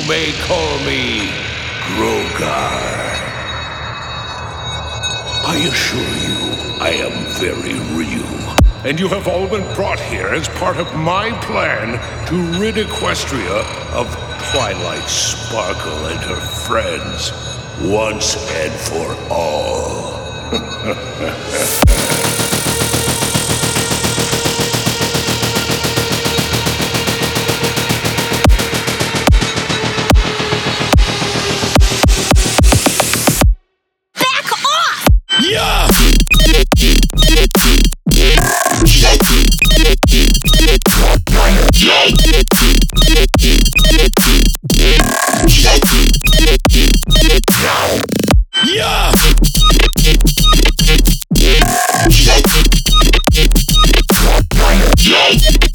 may call me Grogar. I assure you, I am very real. And you have all been brought here as part of my plan to rid Equestria of Twilight Sparkle and her friends once and for all. Yeah! Yeah!